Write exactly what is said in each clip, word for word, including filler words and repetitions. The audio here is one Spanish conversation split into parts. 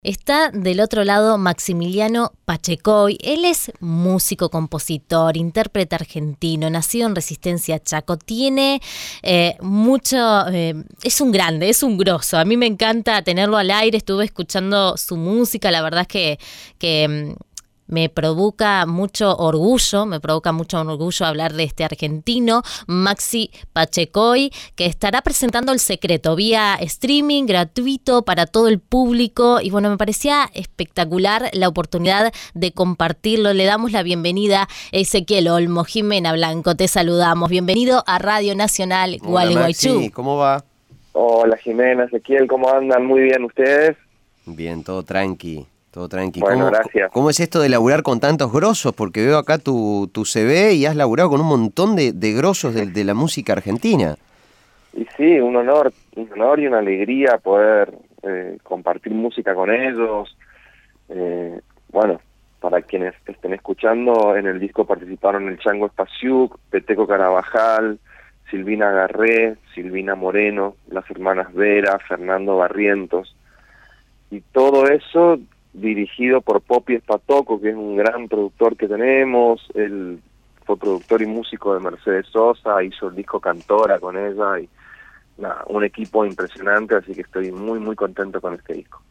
Está del otro lado Maximiliano Pachecoy. Él es músico, compositor, intérprete argentino, nacido en Resistencia Chaco. Tiene eh, mucho, eh, es un grande, es un grosso. A mí me encanta tenerlo al aire. Estuve escuchando su música, la verdad es que, que me provoca mucho orgullo, me provoca mucho orgullo hablar de este argentino, Maxi Pachecoy, que estará presentando El Secreto vía streaming gratuito para todo el público. Y bueno, me parecía espectacular la oportunidad de compartirlo. Le damos la bienvenida a Ezequiel Olmo. Jimena Blanco, te saludamos. Bienvenido a Radio Nacional Gualeguaychú. Maxi, ¿cómo va? Hola Jimena, Ezequiel, ¿cómo andan? Muy bien, ¿ustedes? Bien, todo tranqui. Todo tranqui. Bueno, ¿Cómo, gracias. ¿Cómo es esto de laburar con tantos grosos? Porque veo acá tu, tu C V y has laburado con un montón de, de grosos de, de la música argentina. Y sí, un honor, un honor y una alegría poder eh, compartir música con ellos. Eh, bueno, para quienes estén escuchando, en el disco participaron el Chango Espasiuk, Peteco Carabajal, Silvina Garré, Silvina Moreno, las hermanas Vera, Fernando Barrientos. Y todo eso dirigido por Popi Espatoco, que es un gran productor que tenemos. Él fue productor y músico de Mercedes Sosa, hizo el disco Cantora con ella, y nada, un equipo impresionante, así que estoy muy muy contento con este disco.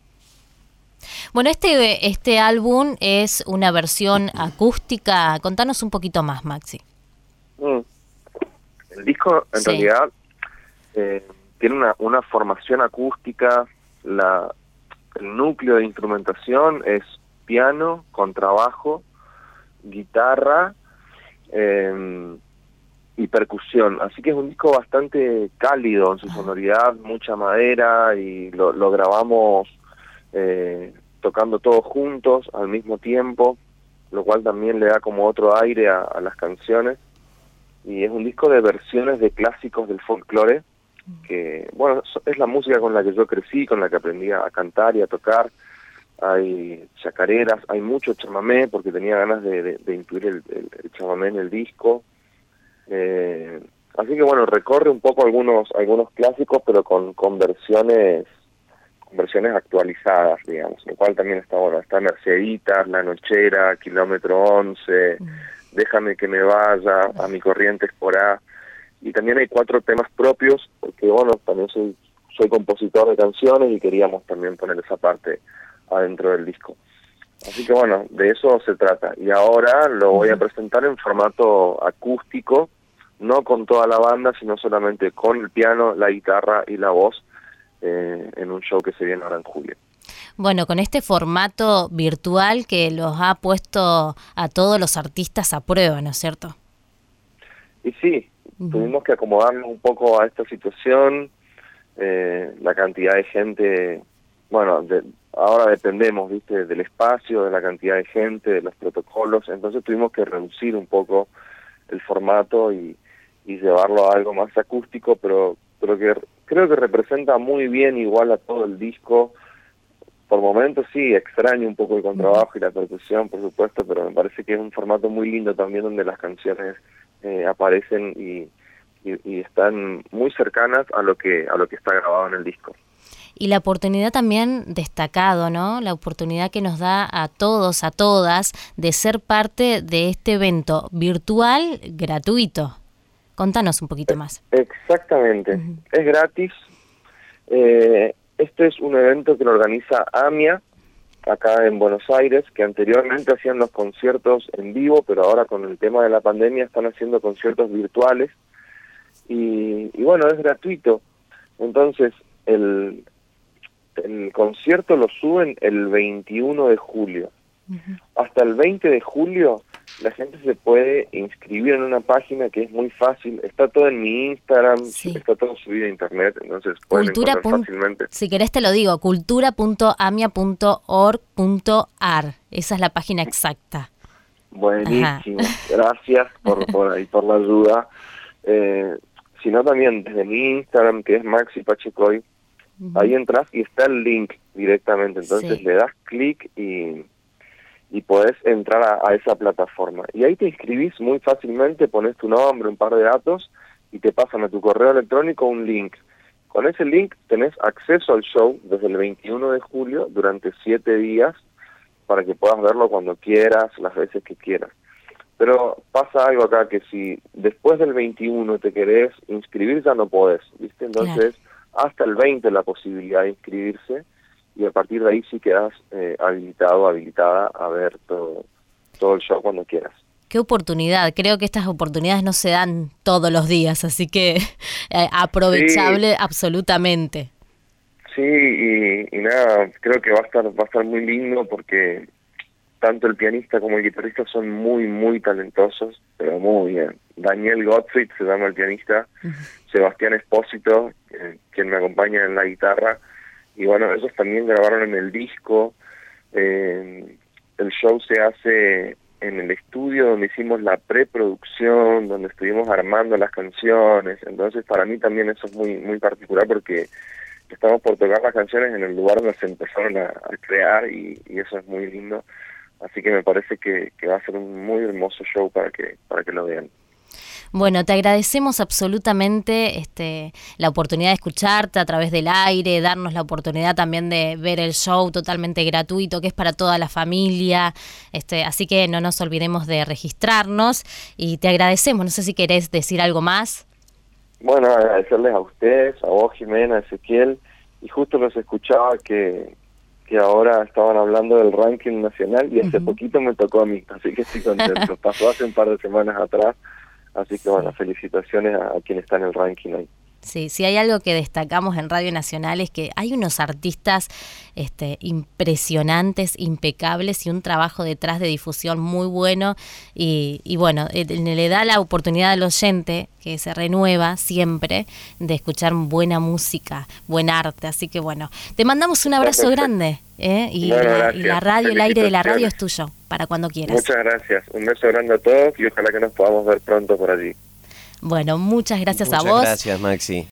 Bueno, este, este álbum es una versión acústica. Contanos un poquito más, Maxi. Mm. El disco, en sí. realidad, eh, tiene una, una formación acústica. La El núcleo de instrumentación es piano, contrabajo, guitarra eh, y percusión. Así que es un disco bastante cálido en su sonoridad, mucha madera, y lo, lo grabamos eh, tocando todos juntos al mismo tiempo, lo cual también le da como otro aire a, a las canciones. Y es un disco de versiones de clásicos del folclore, que bueno, es la música con la que yo crecí, con la que aprendí a cantar y a tocar. Hay chacareras, hay mucho chamamé, porque tenía ganas de, de, de incluir el, el, el chamamé en el disco. Eh, así que bueno, recorre un poco algunos algunos clásicos, pero con, con versiones con versiones actualizadas, digamos, lo cual también está bueno. Está Merceditas, La Nochera, Kilómetro once, mm. Déjame que me vaya, A mi corriente es por A. Y también hay cuatro temas propios, porque bueno, también soy, soy compositor de canciones y queríamos también poner esa parte adentro del disco. Así que bueno, de eso se trata. Y ahora lo voy a presentar en formato acústico, no con toda la banda, sino solamente con el piano, la guitarra y la voz, eh, en un show que se viene ahora en julio. Bueno, con este formato virtual que los ha puesto a todos los artistas a prueba, ¿no es cierto? Y sí, Uh-huh. tuvimos que acomodarnos un poco a esta situación. Eh, la cantidad de gente, bueno, de, ahora dependemos, viste, del espacio, de la cantidad de gente, de los protocolos. Entonces tuvimos que reducir un poco el formato y, y llevarlo a algo más acústico, pero, pero que creo que representa muy bien igual a todo el disco. Por momentos sí, extraño un poco el contrabajo y la percusión, por supuesto, pero me parece que es un formato muy lindo también, donde las canciones eh, aparecen y, y, y están muy cercanas a lo que a lo que está grabado en el disco. Y la oportunidad también destacado, ¿no? La oportunidad que nos da a todos, a todas, de ser parte de este evento virtual gratuito. Contanos un poquito más. Exactamente, uh-huh. Es gratis. Eh, Este es un evento que lo organiza AMIA, acá en Buenos Aires, que anteriormente hacían los conciertos en vivo, pero ahora con el tema de la pandemia están haciendo conciertos virtuales. Y, y bueno, es gratuito. Entonces, el, el concierto lo suben el veintiuno de julio. Uh-huh. Hasta el veinte de julio la gente se puede inscribir en una página que es muy fácil. Está todo en mi Instagram, sí. Está todo subido a internet, entonces pueden Cultura encontrar fácilmente. Si querés te lo digo, cultura punto amia punto org punto ar. Esa es la página exacta. Buenísimo, Ajá. Gracias por, por, ahí, por la ayuda. Eh, sino también desde mi Instagram, que es Maxi Pachecoy, uh-huh. Ahí entras y está el link directamente, entonces sí. Le das clic y... y podés entrar a, a esa plataforma. Y ahí te inscribís muy fácilmente, pones tu nombre, un par de datos, y te pasan a tu correo electrónico un link Con ese link tenés acceso al show desde el veintiuno de julio durante siete días para que puedas verlo cuando quieras, las veces que quieras. Pero pasa algo acá, que si después del veintiuno te querés inscribir, ya no podés, ¿viste? Entonces, claro, hasta el veinte la posibilidad de inscribirse, y a partir de ahí sí quedás eh, habilitado, habilitada a ver todo, todo el show cuando quieras. Qué oportunidad, creo que estas oportunidades no se dan todos los días, así que eh, aprovechable sí, absolutamente. Sí, y, y nada, creo que va a estar va a estar muy lindo porque tanto el pianista como el guitarrista son muy, muy talentosos, pero muy bien. Daniel Gottfried se llama el pianista, uh-huh. Sebastián Espósito, eh, quien me acompaña en la guitarra, y bueno, ellos también grabaron en el disco. Eh, el show se hace en el estudio donde hicimos la preproducción, donde estuvimos armando las canciones. Entonces para mí también eso es muy muy particular porque estamos por tocar las canciones en el lugar donde se empezaron a, a crear y, y eso es muy lindo. Así que me parece que, que va a ser un muy hermoso show para que para que lo vean. Bueno, te agradecemos absolutamente este, la oportunidad de escucharte a través del aire, darnos la oportunidad también de ver el show totalmente gratuito, que es para toda la familia, este, así que no nos olvidemos de registrarnos y te agradecemos. No sé si querés decir algo más. Bueno, agradecerles a ustedes, a vos, Jimena, a Ezequiel, y justo los escuchaba que, que ahora estaban hablando del ranking nacional y hace uh-huh. poquito me tocó a mí, así que estoy contento. Pasó hace un par de semanas atrás. Así que bueno, felicitaciones a, a quien está en el ranking ahí. Sí, sí, hay algo que destacamos en Radio Nacional es que hay unos artistas este, impresionantes, impecables y un trabajo detrás de difusión muy bueno y, y bueno, eh, le da la oportunidad al oyente que se renueva siempre de escuchar buena música, buen arte, así que bueno, te mandamos un abrazo grande ¿eh? y, bueno, la, y la radio, el aire de la radio es tuyo para cuando quieras. Muchas gracias, un beso grande a todos y ojalá que nos podamos ver pronto por allí. Bueno, muchas gracias muchas a vos. Muchas gracias, Maxi.